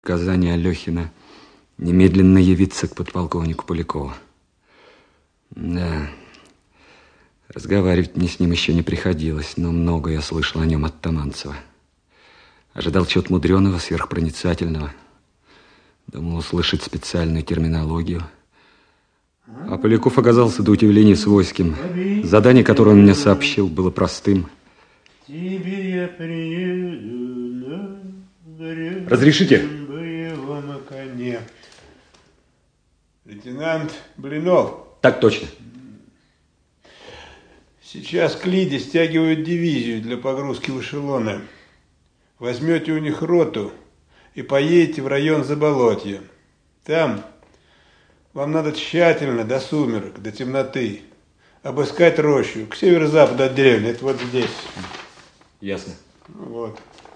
Приказание Алехина немедленно явиться к подполковнику Полякову. Да, разговаривать мне с ним еще не приходилось, но много я слышал о нем от Таманцева. Ожидал чего-то мудреного, сверхпроницательного. Думал услышать специальную терминологию. А Поляков оказался до удивления свойским. Задание, которое он мне сообщил, было простым. Разрешите? Лейтенант Блинов. Так точно. Сейчас к Лиде стягивают дивизию для погрузки в эшелоны. Возьмете у них роту и поедете в район Заболотья. Там вам надо тщательно, до сумерок, до темноты, обыскать рощу к северо-западу от деревни. Это вот здесь. Ясно. Вот.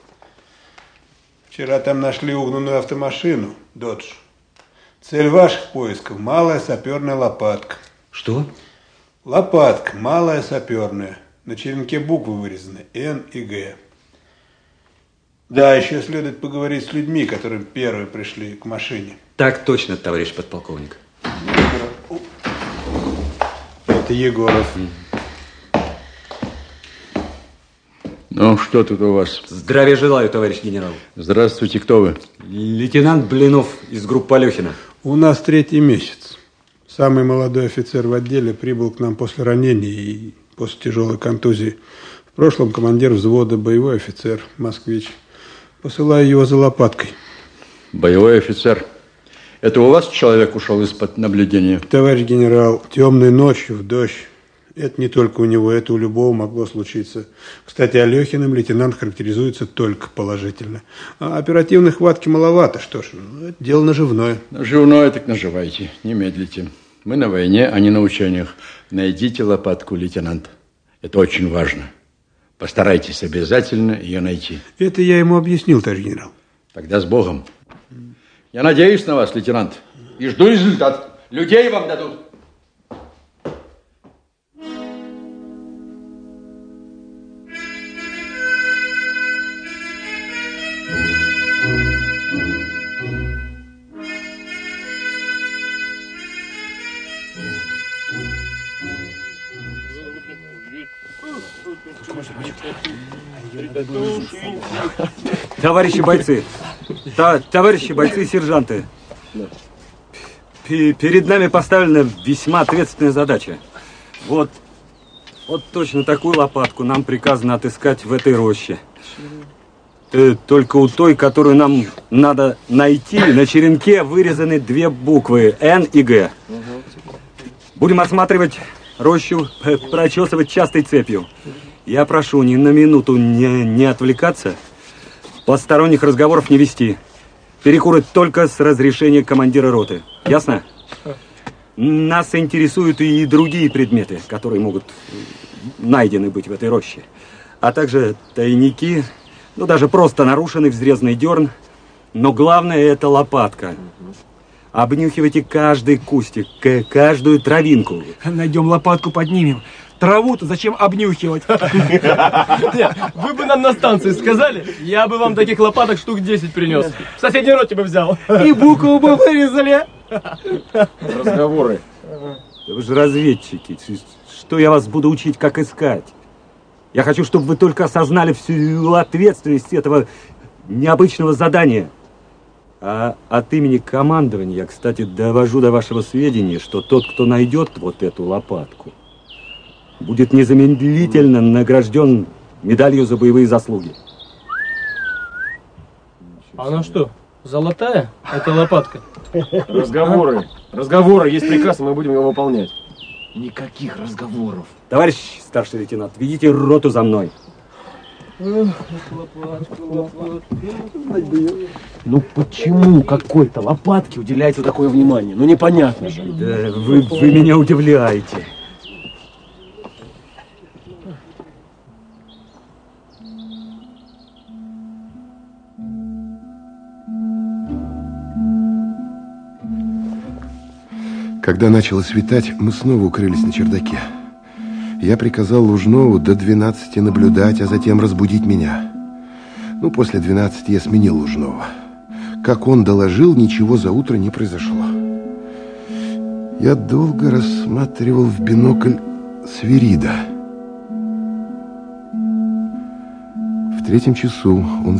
Вчера там нашли угнанную автомашину, Додж. Цель ваших поисков – малая саперная лопатка. Что? Лопатка, малая саперная. На черенке буквы вырезаны Н и Г. Да, еще следует поговорить с людьми, которые первые пришли к машине. Так точно, товарищ подполковник. Это Егоров. Ну, что тут у вас? Здравия желаю, товарищ генерал. Здравствуйте, кто вы? Лейтенант Блинов из группы Алехина. У нас 3-й месяц. Самый молодой офицер в отделе прибыл к нам после ранения и после тяжелой контузии. В прошлом командир взвода, боевой офицер, москвич. Посылаю его за лопаткой. Боевой офицер. Это у вас человек ушел из-под наблюдения? Товарищ генерал, темной ночью, в дождь. Это не только у него, это у любого могло случиться. Кстати, Алехиным лейтенант характеризуется только положительно. А оперативной хватки маловато. Что ж, это дело наживное. Наживное так наживайте, не медлите. Мы на войне, а не на учениях. Найдите лопатку, лейтенант. Это очень важно. Постарайтесь обязательно ее найти. Это я ему объяснил, товарищ генерал. Тогда с Богом. Я надеюсь на вас, лейтенант. И жду результат. Людей вам дадут. Товарищи бойцы, товарищи бойцы и сержанты, перед нами поставлена весьма ответственная задача. Вот точно такую лопатку нам приказано отыскать в этой роще. Только у той, которую нам надо найти, на черенке вырезаны 2 буквы Н и Г. Будем осматривать рощу, прочесывать частой цепью. Я прошу ни на минуту не отвлекаться, посторонних разговоров не вести. Перекуры только с разрешения командира роты. Ясно? Нас интересуют и другие предметы, которые могут найдены быть в этой роще. А также тайники, ну даже просто нарушенный взрезанный дерн. Но главное это лопатка. Обнюхивайте каждый кустик, каждую травинку. Найдем лопатку, поднимем. Траву-то зачем обнюхивать? Вы бы нам на станции сказали, я бы вам таких лопаток штук 10 принес. В соседней роте бы взял. И букву бы вырезали. Разговоры. Вы же разведчики. Что я вас буду учить, как искать? Я хочу, чтобы вы только осознали всю ответственность этого необычного задания. А от имени командования я, кстати, довожу до вашего сведения, что тот, кто найдет вот эту лопатку, будет незамедлительно награжден медалью за боевые заслуги. Она что, золотая? Это лопатка? Разговоры. Есть приказ, и мы будем его выполнять. Никаких разговоров. Товарищ старший лейтенант, ведите роту за мной. Ну почему какой-то лопатке уделяете такое внимание? Ну непонятно же. Да, вы меня удивляете. Когда начало светать, мы снова укрылись на чердаке. Я приказал Лужнову до 12 наблюдать, а затем разбудить меня. Ну, после 12 я сменил Лужнова. как он доложил, ничего за утро не произошло. Я долго рассматривал в бинокль Свирида. В 3 часу он